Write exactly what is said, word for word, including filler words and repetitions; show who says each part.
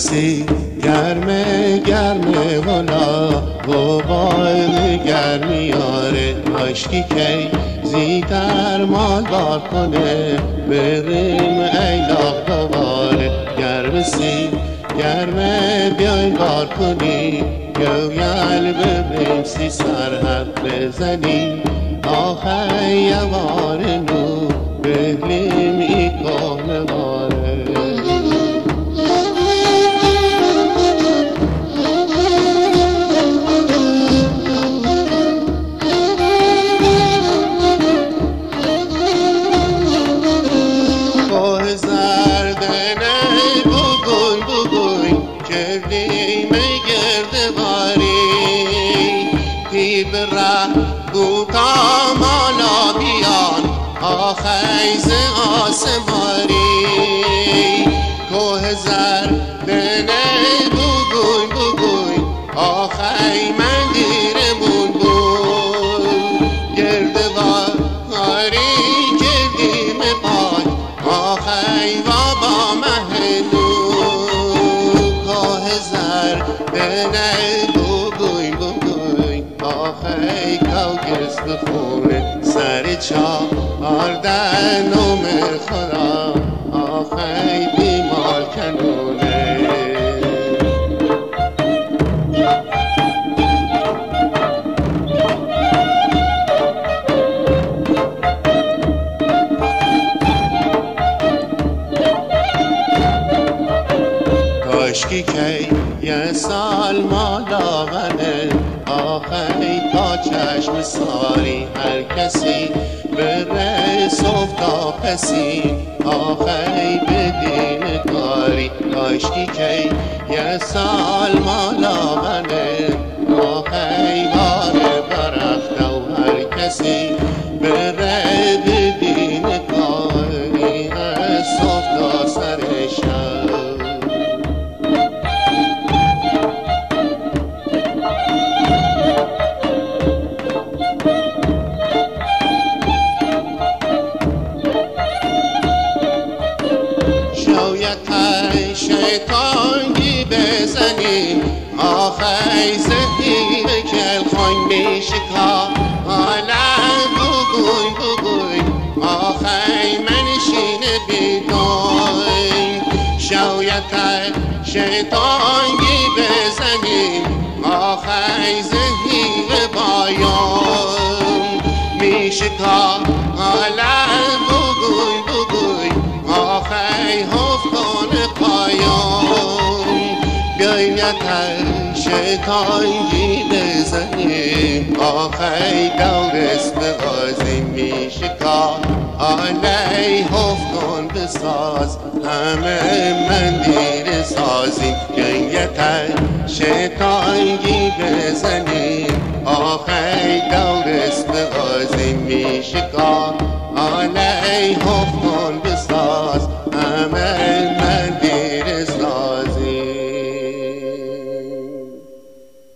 Speaker 1: سی گرمه گرمه والا و باید گرمی آره کاشکی کی زیدر مال بار کنه بریم ایلاق دوباره. گرمه سی گرمه بیاین بار کنی گویل ببریم سی سرحد بزنیم آخه یوار نو بهلیم ای کهنه واره. بوتا مالا بیان آخیز آسماری کوه زر دنه بگوی بگوی آخی من دیرمون بود گردواری کردیم پای آخی و با مهنو کوه زر دنه بگوی بگوی آخی کوگز بخونه سر چهار دنوم خدا آخی بیمال کنونه. کاشکی کی یه سال مالا غنه آخی تا چشم ساری هر کسی بره صف تا پسی آخی بدین کاری. کاشکی کی یه سال مالا غنه آخی باره برخته و هر کسی بره بدین کاری از صف تا سر شب. شیطانی بزنیم آخی زهیر کل خوین میشکا حالا بگوی بگوی آخی منشین بیدوی. شویت شیطانی بزنیم آخی زهیر بایون میشکا حالا بگوی بگوی آخی حف کنه پایان. بیاینت شیطانی بزنیم آخی دورست بغازیم میشکا آلی حف کن بساز همه مندیر سازیم. بیاینت شیطانی بزنیم آخی دورست بغازیم میشکا آلی حف کن بساز همه